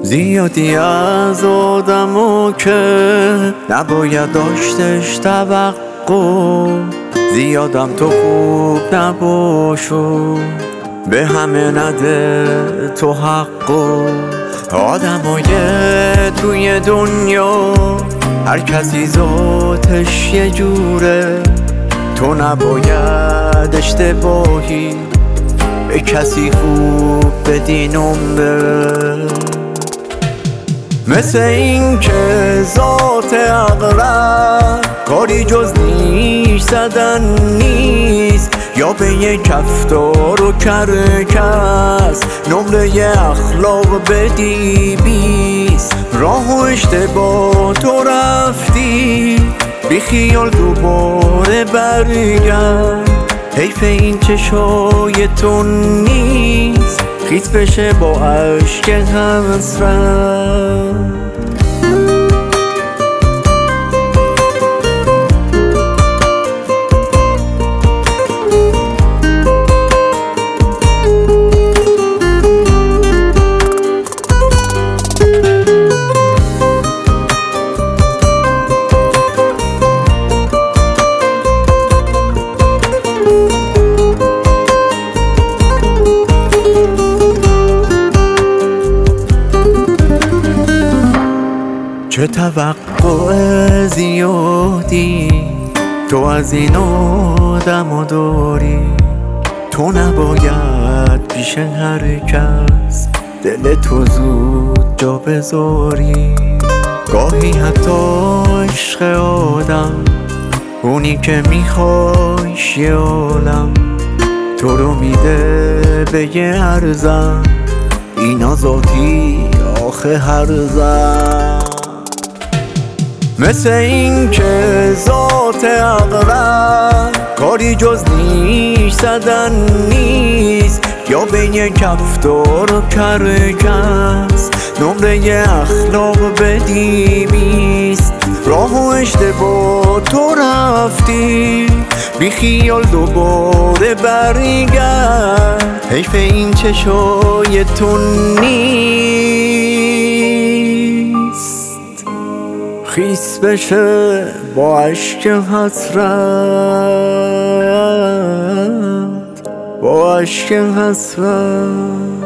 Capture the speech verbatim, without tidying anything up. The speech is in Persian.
زیادی از آدمو که نباید داشتش توقع، زیادم تو خوب نباشو، به همه نده تو حقو. آدمای توی دنیا هر کسی ذاتش یه جوره، تو نباید اشتباهی به کسی خوب بدی نمره. مثل این که ذات اغرب کاری جز نیش زدن نیست، یا به یک کفتار و کرکس نمره اخلاق بدی بیست. راه و اشتباه تو رفتی بی خیال دوباره برگرد، حیف این چشای تو نیست خیس بشه با عشق حسرت. چه توقع زیادی تو از این آدمو داری، تو نباید پیش هر کس دل تو زود جا بذاری. گاهی حتی عشق آدم اونی که میخوایش یه عالم، تو رو میده به یه ارزم، اینا ذاتی آخه هر زن. مثل این که ذات اغرب کاری جز نیش زدن نیست، یا بین کفتار و کرکس نمره اخلاق بدی بیست. راه و اشتباه تو رفتی بی خیال دوباره برگرد، حیف این چشای تو نیست خیس بشه با عشق حسرت، با عشق حسرت.